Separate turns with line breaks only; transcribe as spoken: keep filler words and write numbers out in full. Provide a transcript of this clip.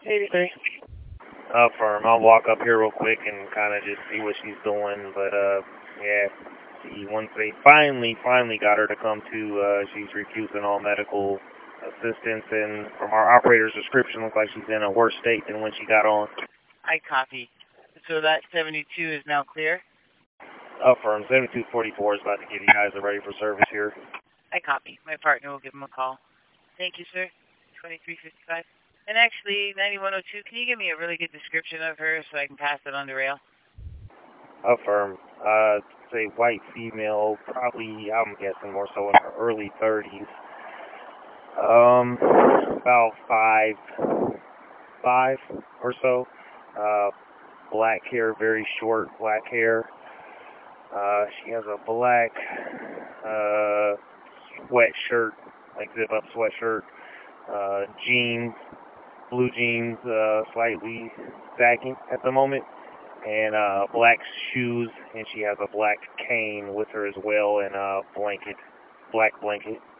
eighty-three. Affirm. I'll walk up here real quick and kind of just see what she's doing. But, uh, yeah. See, once they finally, finally got her to come to, uh, she's refusing all medical assistance. And from our operator's description, looks like she's in a worse state than when she got on.
I copy. So that seventy-two is now clear?
Affirm. seventy-two forty-four is about to give you guys a ready for service here.
I copy. My partner will give him a call. Thank you, sir. twenty-three fifty-five. And actually, ninety-one oh two, can you give me a really good description of her so I can pass it on the rail?
Affirm. Uh, say white female, probably, I'm guessing more so in her early thirties. Um, about five, five or so. Uh, black hair, very short black hair. Uh, she has a black, uh, sweatshirt, like zip-up sweatshirt, uh, jeans, blue jeans, uh, slightly sagging at the moment, and, uh, black shoes, and she has a black cane with her as well, and a blanket, black blanket.